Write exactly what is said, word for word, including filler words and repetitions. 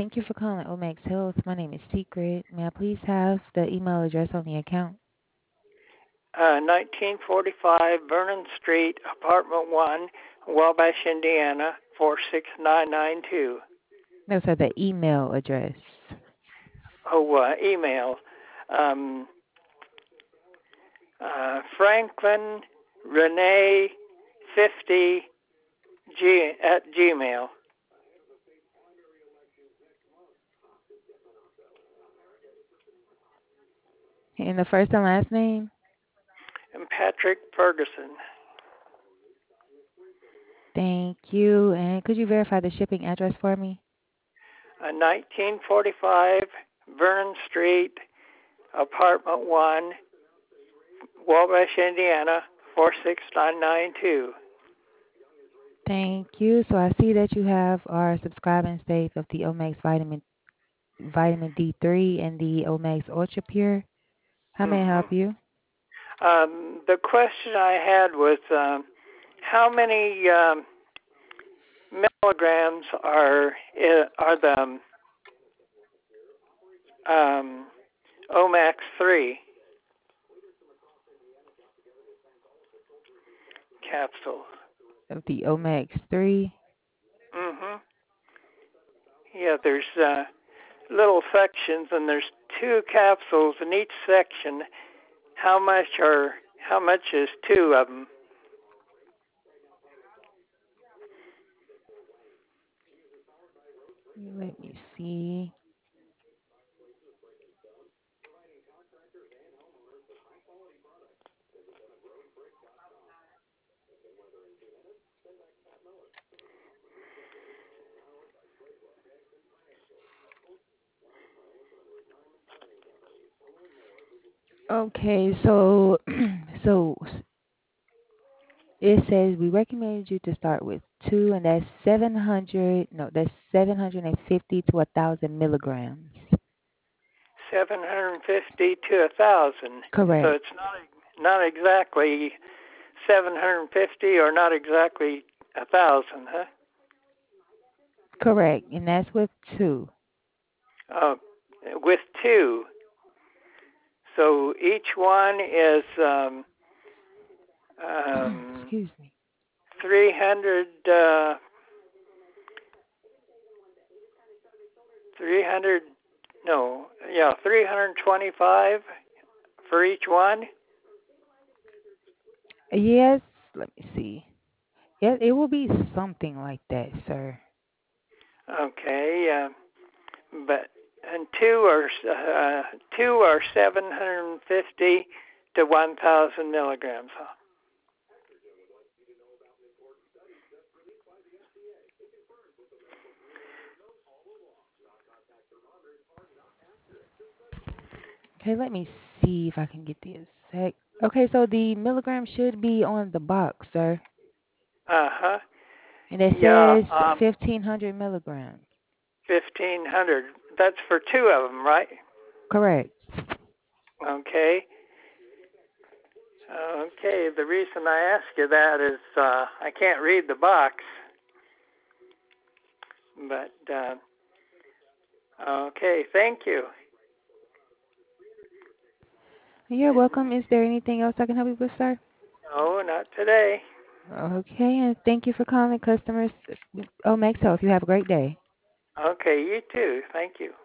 Thank you for calling Omax Health. My name is Secret. May I please have the email address on the account? Uh, nineteen forty-five Vernon Street, Apartment one, Wabash, Indiana, four six nine nine two. No, sir, the email address. Oh, uh, email. Um, uh, Franklin Renee fifty G at Gmail. And the first and last name? And Patrick Ferguson. Thank you. And could you verify the shipping address for me? Uh, nineteen forty-five Vernon Street, Apartment one, Wabash, Indiana, four six nine nine two. Thank you. So I see that you have our subscribing states of the Omax Vitamin Vitamin D three and the Omax Ultra Pure. How may I Mm-hmm. help you? Um, the question I had was um, how many um, milligrams are are the um, Omax three capsules? Of the Omax three? Mm-hmm. Yeah, there's uh, little sections, and there's two capsules in each section. How much are how much is two of them? Let me see. Okay, so so it says we recommend you to start with two, and that's seven hundred. No, that's seven hundred and fifty to a thousand milligrams. seven hundred fifty to a thousand. So Correct. it's not not exactly seven hundred fifty or not exactly a thousand, huh? Correct, and that's with two. Uh, with two. So each one is um, um, Excuse me. three hundred, uh, three hundred, no, yeah, three hundred twenty-five for each one. Yes, let me see. Yes, it will be something like that, sir. Okay, uh, but and two are uh, two are seven hundred fifty to one thousand milligrams. Huh? Okay, let me see if I can get the exact. Okay, so the milligram should be on the box, sir. Uh huh. And it Yeah. says Um, fifteen hundred milligrams. fifteen hundred. That's for two of them, right? Correct. Okay. Okay. The reason I ask you that is uh, I can't read the box, but uh, okay. Thank you. You're welcome. Is there anything else I can help you with, sir? No, not today. Okay, and thank you for calling customers. Oh, Max Health. You have a great day. Okay. You too. Thank you.